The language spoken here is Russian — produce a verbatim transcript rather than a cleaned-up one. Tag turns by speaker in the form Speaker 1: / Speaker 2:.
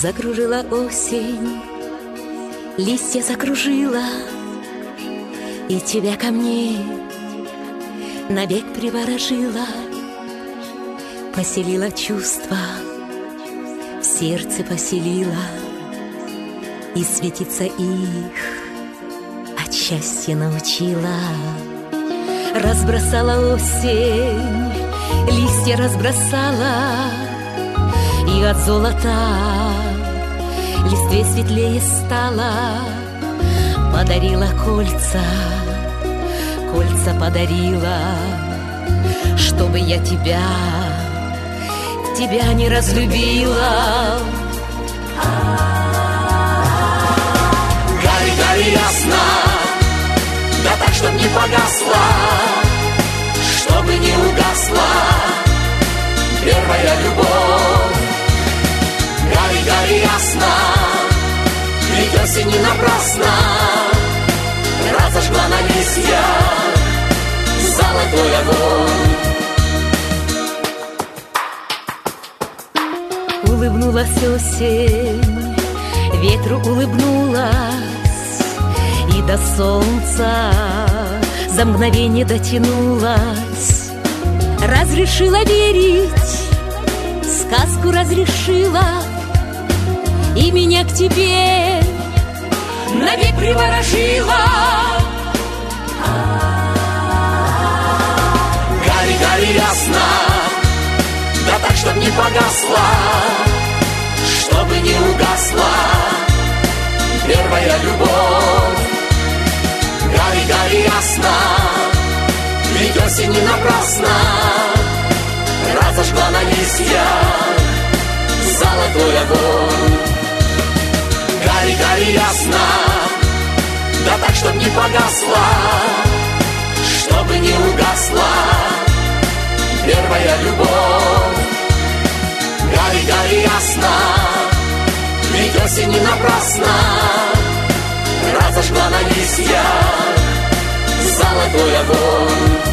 Speaker 1: Закружила осень, листья закружила, и тебя ко мне навек приворожила. Поселила чувства, в сердце поселила, и светиться их от счастья научила. Разбросала осень, листья разбросала, и от золота листве светлее стала. Подарила кольца, кольца подарила, чтобы я тебя, тебя не разлюбила.
Speaker 2: Гори, гори ясно, да так, чтоб не погасла, чтобы не угасла первая любовь. Гори, гори ясно, ведь осень не напрасно разожгла на листьях золотой огонь.
Speaker 1: Улыбнулась осень, ветру улыбнулась, и до солнца за мгновение дотянулась. Разрешила верить, сказку разрешила, и меня к тебе навек приворожила.
Speaker 2: Гори, гори ясно, да так, чтоб не погасла, чтобы не угасла первая любовь. Гори, гори ясно, ведь осень не напрасно разожгла на листьях золотой огонь. Гори, гори ясно, да так, чтоб не погасла, чтобы не угасла первая любовь. Гори, гори ясно, ведь осень не напрасно разожгла на листьях золотой огонь.